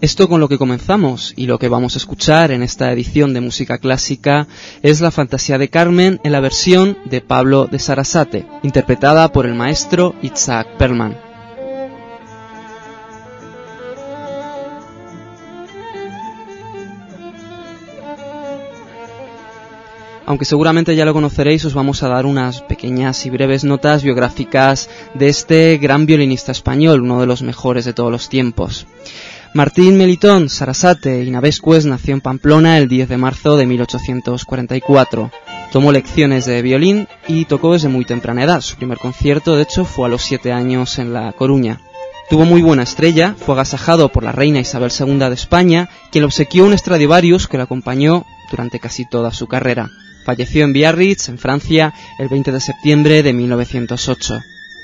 Esto con lo que comenzamos y lo que vamos a escuchar en esta edición de música clásica es la Fantasía de Carmen en la versión de Pablo de Sarasate, interpretada por el maestro Itzhak Perlman. Aunque seguramente ya lo conoceréis, os vamos a dar unas pequeñas y breves notas biográficas de este gran violinista español, uno de los mejores de todos los tiempos. Martín Melitón Sarasate y Navescues nació en Pamplona el 10 de marzo de 1844. Tomó lecciones de violín y tocó desde muy temprana edad. Su primer concierto, de hecho, fue a los 7 años en La Coruña. Tuvo muy buena estrella, fue agasajado por la reina Isabel II de España, quien le obsequió un Stradivarius que lo acompañó durante casi toda su carrera. Falleció en Biarritz, en Francia, el 20 de septiembre de 1908.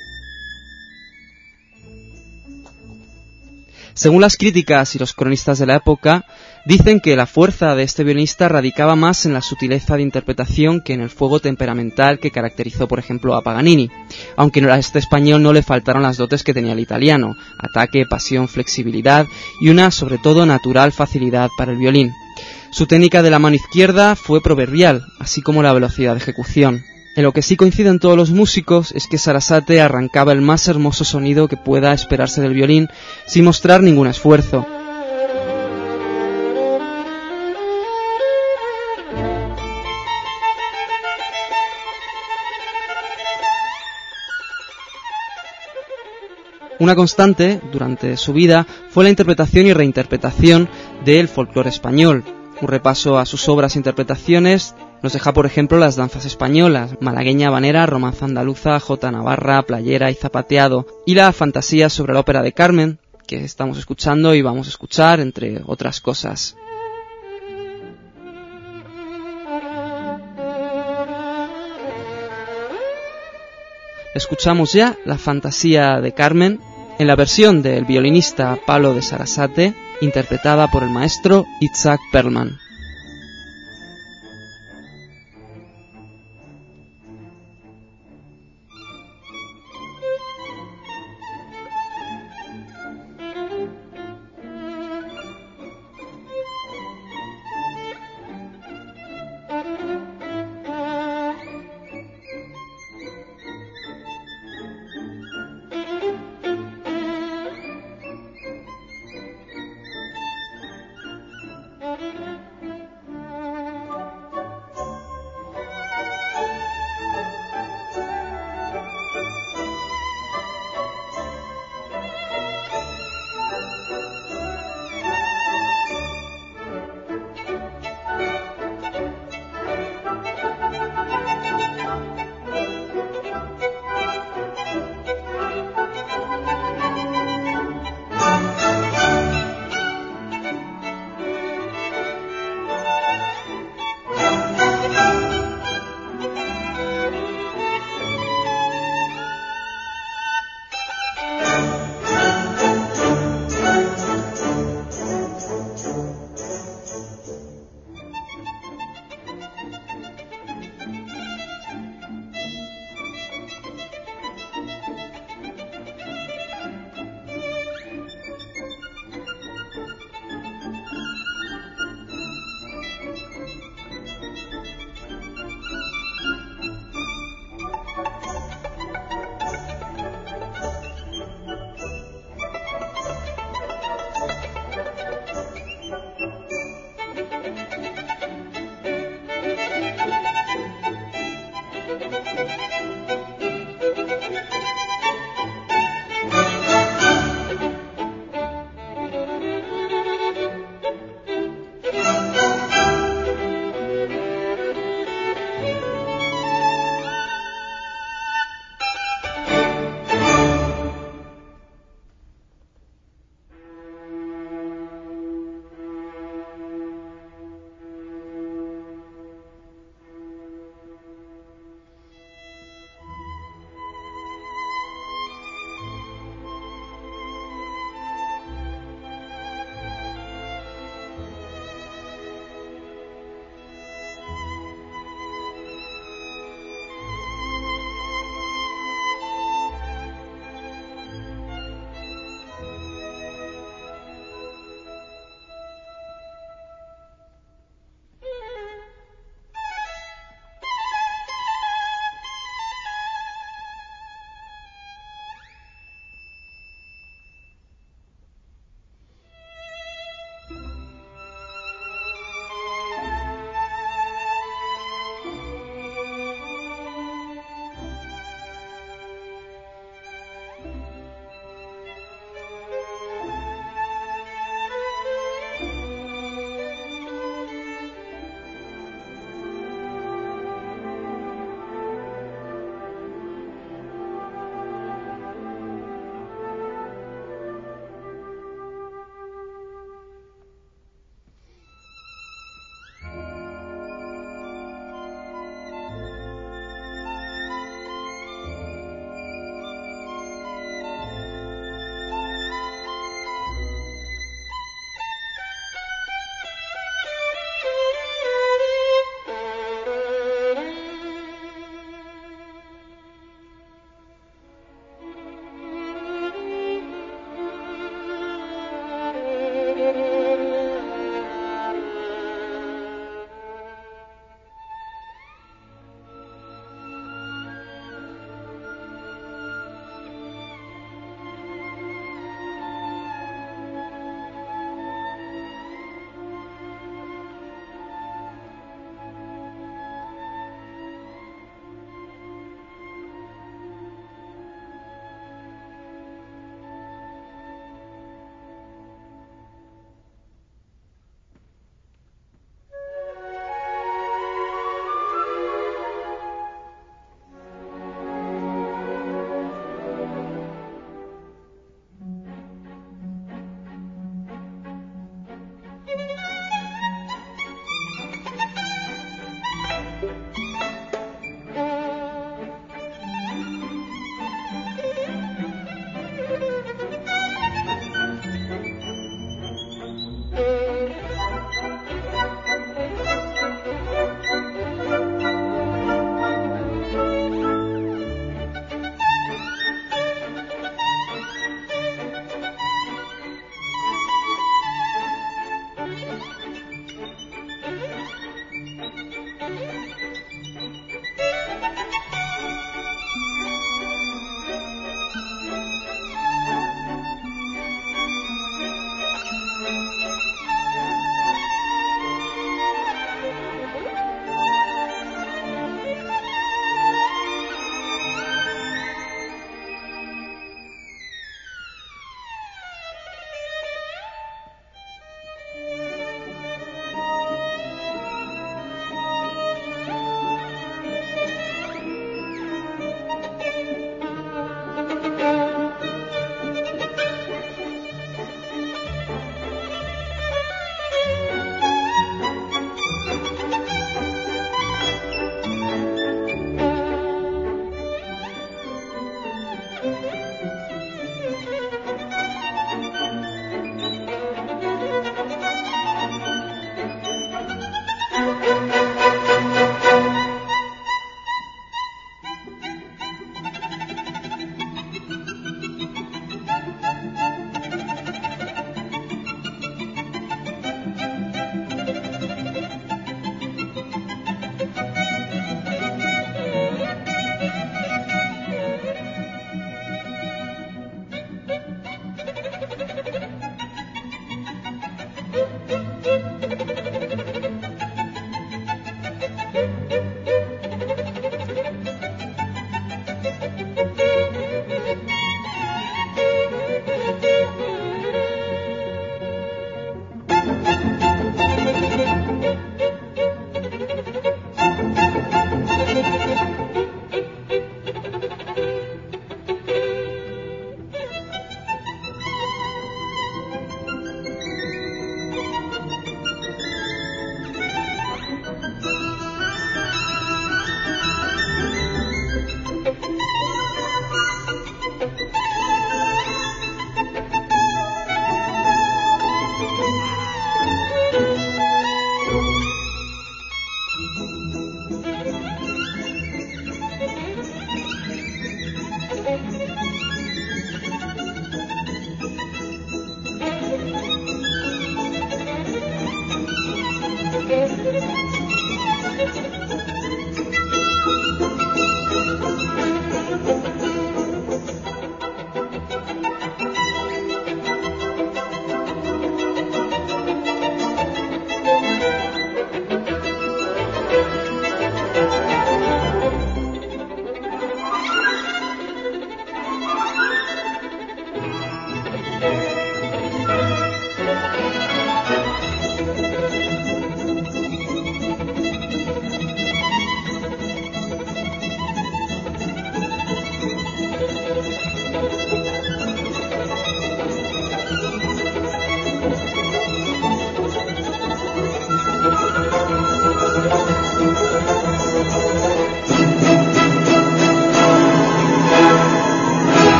Según las críticas y los cronistas de la época, dicen que la fuerza de este violinista radicaba más en la sutileza de interpretación que en el fuego temperamental que caracterizó, por ejemplo, a Paganini, aunque a este español no le faltaron las dotes que tenía el italiano: ataque, pasión, flexibilidad y una, sobre todo, natural facilidad para el violín. Su técnica de la mano izquierda fue proverbial, así como la velocidad de ejecución. En lo que sí coinciden todos los músicos es que Sarasate arrancaba el más hermoso sonido que pueda esperarse del violín sin mostrar ningún esfuerzo. Una constante durante su vida fue la interpretación y reinterpretación del folclore español. Un repaso a sus obras e interpretaciones nos deja, por ejemplo, las danzas españolas: malagueña, habanera, romanza andaluza, jota navarra, playera y zapateado, y la fantasía sobre la ópera de Carmen, que estamos escuchando y vamos a escuchar, entre otras cosas. Escuchamos ya la Fantasía de Carmen en la versión del violinista Pablo de Sarasate, interpretada por el maestro Itzhak Perlman.